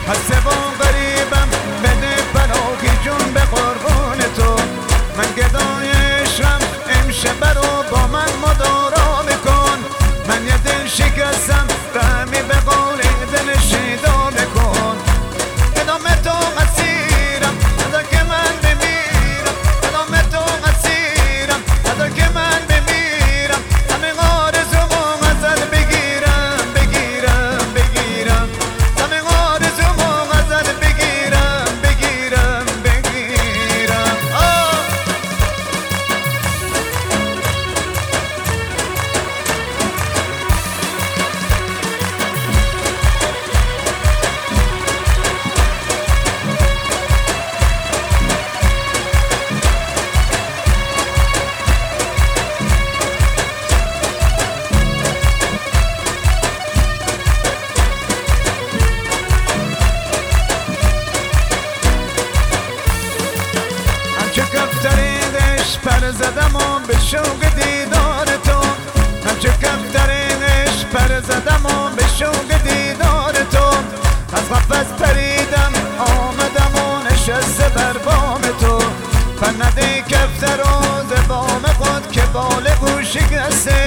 هسته و غریبم بده فراغی جون به قربون تو. من گدایشم امشب رو با من مدارا بکن. من یه دل شکستم رحمی به قول دل شیدا بکن. ادام تو اسیرم تا که من بمیرم. ادام تو اسیرم تا که من بمیرم. همه آرزومو ازت بگیرم بگیرم بگیرم. همه آرزومو ازت بگیرم بگیرم بگیرم. همچه کفتریدش پر زدم و به شوق دیدار تو. همچه کفتریدش پر زدم و به شوق دیدار تو. از قفس پریدم آمدم و نشسته بر بام تو. فنده کفتر و ز بام خود که بال او شکسته.